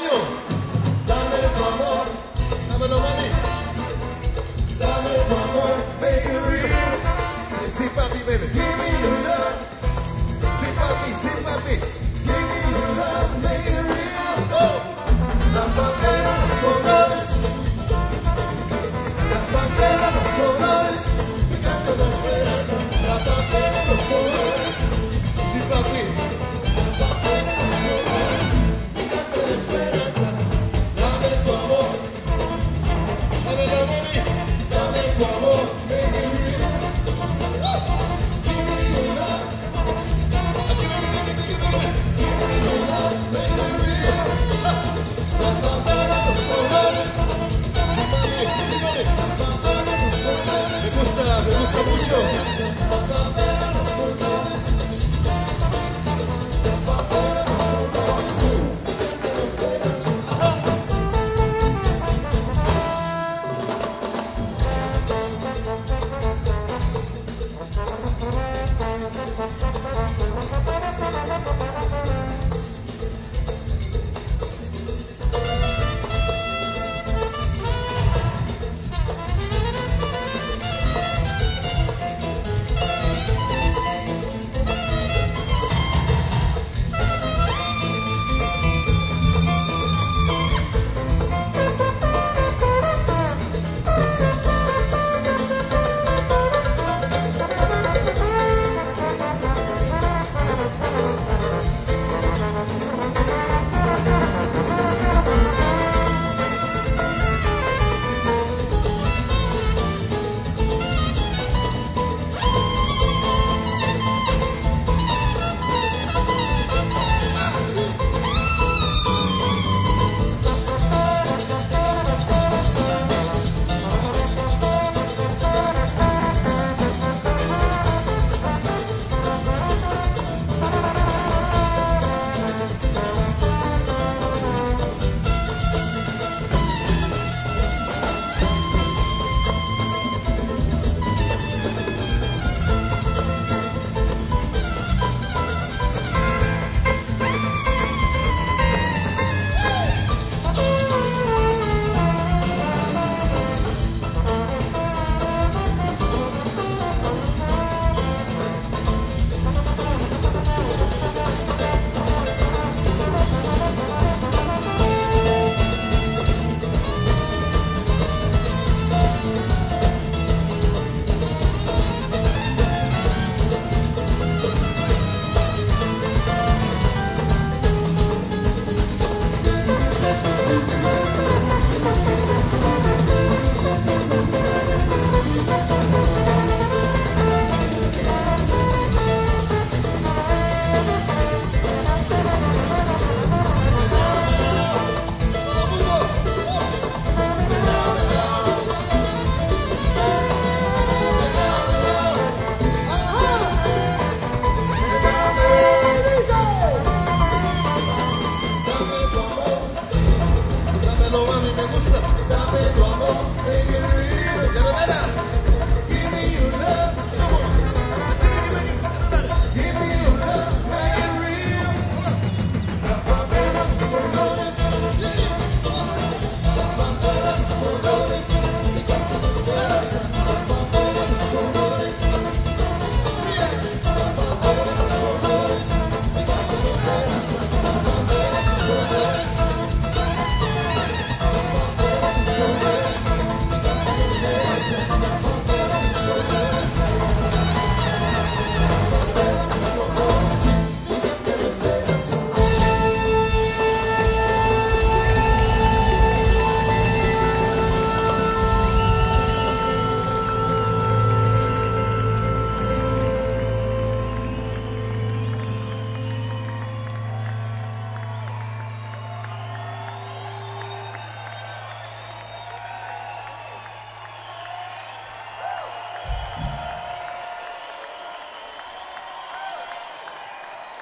año. Dame tu amor, dámelo, mami. Dame tu amor, make it real. Sí, papi, baby. Give me your love. Sí, papi, sí, papi. Give me your love, make it real. Oh. La bandera, los colores. La bandera, los colores. Mi canto de esperanza. La bandera, los colores. Sí, papi. La bandera, los colores. Mi canto de esperanza. Dame tu amor. Dame la mami. Dame tu amor. Make it real. Give me your love. Give me your love. Make it real. La bandera, los colores. Me gusta mucho.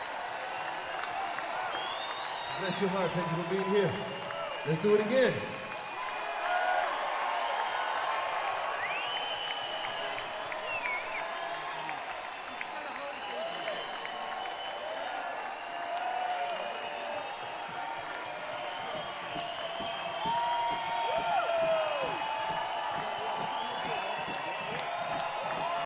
Bless your heart. Thank you for being here. Let's do it again.